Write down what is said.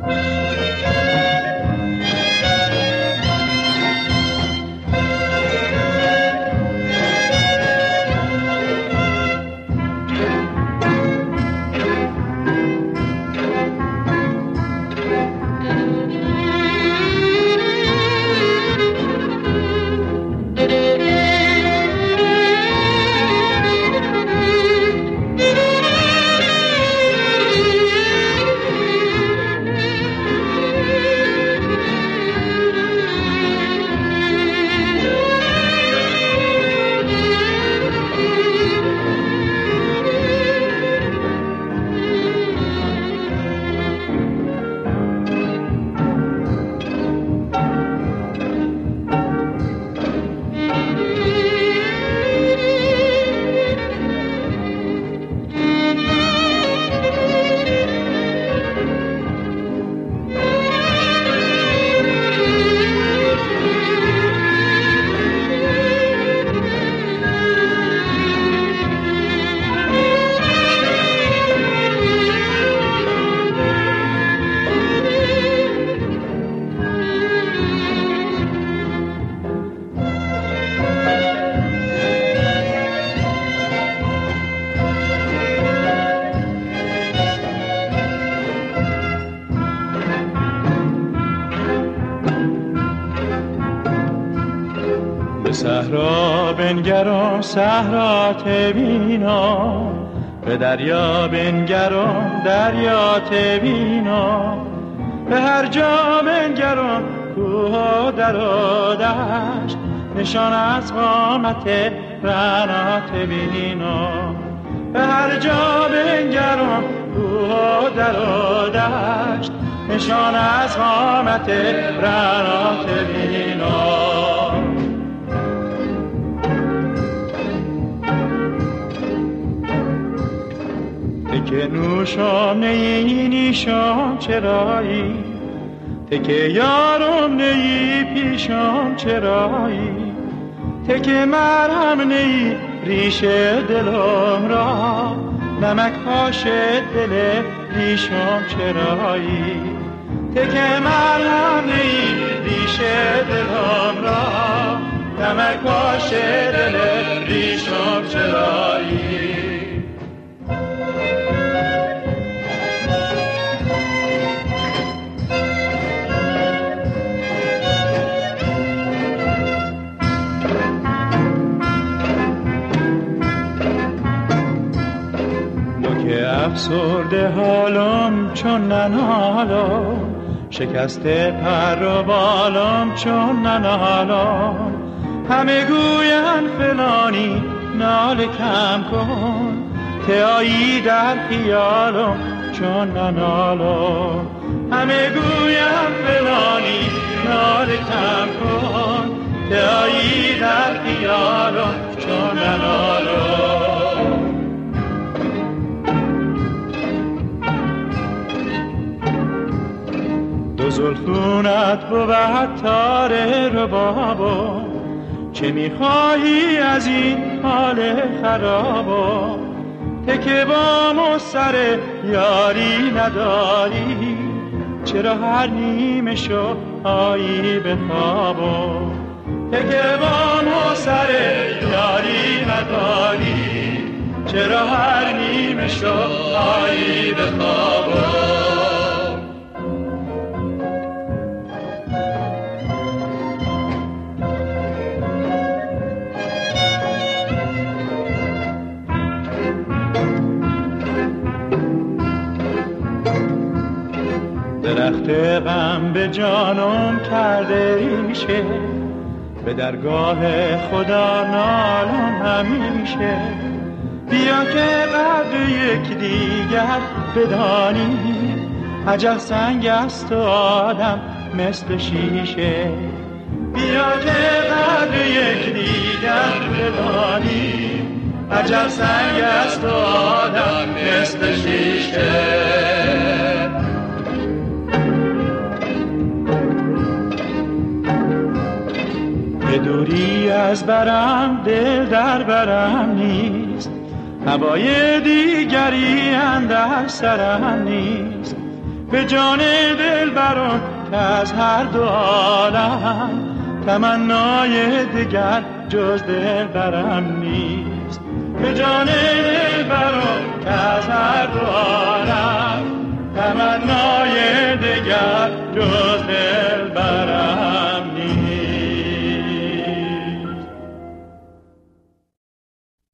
صحرا بنگران صحرات بینا، به دریا بنگران دریات بینا، به هر جا بنگران کوه و در و دشت، نشان از قامت رعنات بینا. به هر جا بنگران کوه و در و دشت، نشان از قامت رعنات بینا. که نوشم نیی نیشم چرایی، که یارم نیی پیشم چرایی، که مرهم نیی ریش دلم را، نمک پاش دل ریشم چرایی، که مرهم نیی ریش دلم را، نمک پاش دل ریشم چرایی. افسرده حالم چون ننالم، شکسته پر و بالم چون ننالم، همه گوین فلانی ناله کم کن، که آیی در خیالم چون ننالم، همه گوین فلانی ناله کم کن، که آیی در خیالم چون ننالم. زلفونت بود تار ربابا، چه میخواهی از این حال خرابا، که با ما سر یاری نداری، چرا هر نیمه شو آیی به خوابا، که با ما سر یاری نداری، چرا هر نیمه شو آیی به خوابا. درخت غم به جانم کرده ریشه، به درگاه خدا نالم همیشه، بیا که قدر یک دیگر بدانی، عجب سنگ است و آدم مثل شیشه، بیا که قدر یک دیگر بدانی، عجب سنگ است و آدم مثل شیشه. دوری از برم دل در برم نیست، هوای دیگری اندر سرم نیست، به جان دلبرم که از هر دو عالم تمنای دیگر جز دلبرم نیست. به جان دلبرم که